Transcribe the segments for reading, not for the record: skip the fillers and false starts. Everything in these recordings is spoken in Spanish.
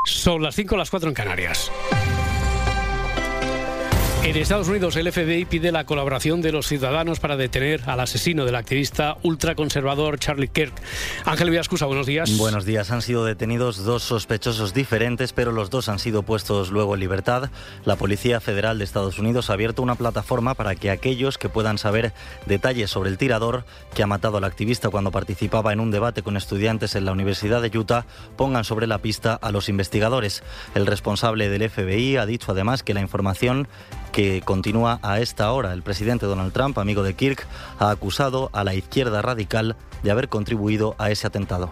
Son las 5, las 4 en Canarias. En Estados Unidos, el FBI pide la colaboración de los ciudadanos para detener al asesino del activista ultraconservador Charlie Kirk. Ángel Villaescusa, buenos días. Buenos días. Han sido detenidos dos sospechosos diferentes, pero los dos han sido puestos luego en libertad. La Policía Federal de Estados Unidos ha abierto una plataforma para que aquellos que puedan saber detalles sobre el tirador que ha matado al activista cuando participaba en un debate con estudiantes en la Universidad de Utah pongan sobre la pista a los investigadores. El responsable del FBI ha dicho además que la información que continúa a esta hora. El presidente Donald Trump, amigo de Kirk, ha acusado a la izquierda radical de haber contribuido a ese atentado.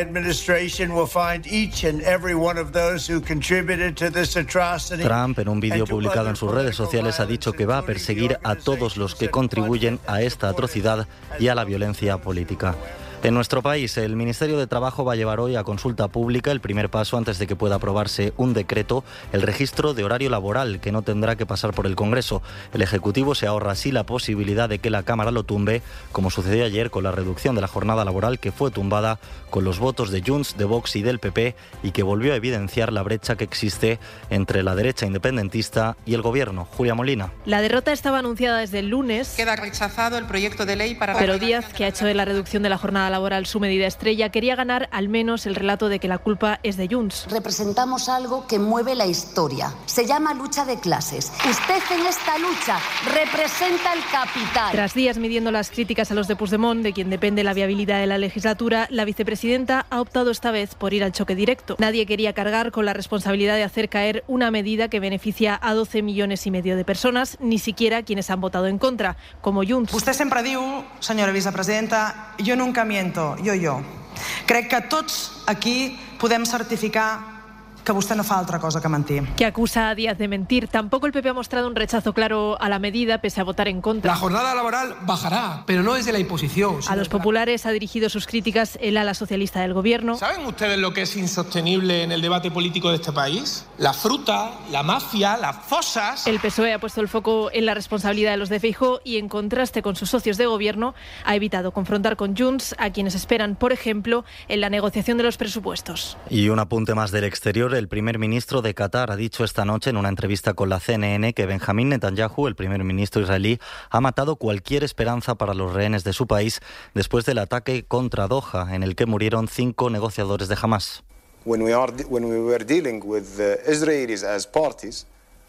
Trump, en un vídeo publicado en sus redes sociales, ha dicho que va a perseguir a todos los que contribuyen a esta atrocidad y a la violencia política. En nuestro país, el Ministerio de Trabajo va a llevar hoy a consulta pública el primer paso antes de que pueda aprobarse un decreto, el registro de horario laboral, que no tendrá que pasar por el Congreso. El Ejecutivo se ahorra así la posibilidad de que la Cámara lo tumbe, como sucedió ayer con la reducción de la jornada laboral, que fue tumbada con los votos de Junts, de Vox y del PP, y que volvió a evidenciar la brecha que existe entre la derecha independentista y el Gobierno. Julia Molina. La derrota estaba anunciada desde el lunes. Queda rechazado el proyecto de ley para... Pero Díaz, que ha hecho de la reducción de la jornada laboral su medida estrella, quería ganar al menos el relato de que la culpa es de Junts. Representamos algo que mueve la historia. Se llama lucha de clases. Usted en esta lucha representa el capital. Tras días midiendo las críticas a los de Puigdemont, de quien depende la viabilidad de la legislatura, la vicepresidenta ha optado esta vez por ir al choque directo. Nadie quería cargar con la responsabilidad de hacer caer una medida que beneficia a 12,5 millones de personas, ni siquiera quienes han votado en contra, como Junts. Vostè sempre diu, senyora vicepresidenta, jo nunca miento. Jo. Crec que tots aquí podem certificar que vostè no fa altra cosa que mentir. Que acusa a Díaz de mentir. Tampoco el PP ha mostrado un rechazo claro a la medida, pese a votar en contra. La jornada laboral bajará, pero no desde la imposición. A los populares ha dirigido sus críticas el ala socialista del Gobierno. ¿Saben ustedes lo que es insostenible en el debate político de este país? La fruta, la mafia, las fosas. El PSOE ha puesto el foco en la responsabilidad de los de Feijóo y, en contraste con sus socios de Gobierno, ha evitado confrontar con Junts, a quienes esperan, por ejemplo, en la negociación de los presupuestos. Y un apunte más del exterior. El primer ministro de Qatar ha dicho esta noche en una entrevista con la CNN que Benjamín Netanyahu, el primer ministro israelí, ha matado cualquier esperanza para los rehenes de su país después del ataque contra Doha, en el que murieron 5 negociadores de Hamás. When we were dealing with the Israelis as parties,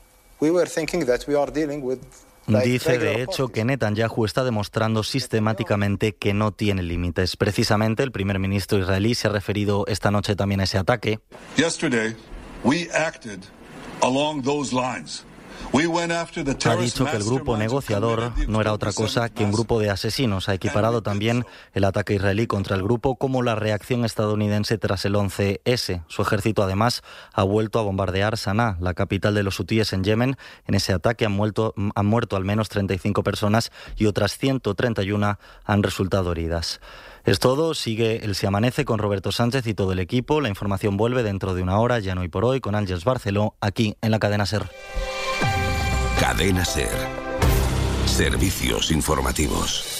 we were thinking that we are dealing with... Dice, de hecho, que Netanyahu está demostrando sistemáticamente que no tiene límites. Precisamente, el primer ministro israelí se ha referido esta noche también a ese ataque. Yesterday, we acted along those lines. Ha dicho que el grupo negociador no era otra cosa que un grupo de asesinos. Ha equiparado también el ataque israelí contra el grupo como la reacción estadounidense tras el 11S. Su ejército, además, ha vuelto a bombardear Sanaa, la capital de los hutíes en Yemen. En ese ataque han muerto al menos 35 personas y otras 131 han resultado heridas. Es todo. Sigue el Se Amanece con Roberto Sánchez y todo el equipo. La información vuelve dentro de una hora, ya no hoy por hoy, con Ángeles Barceló, aquí en la cadena SER. Cadena SER. Servicios informativos.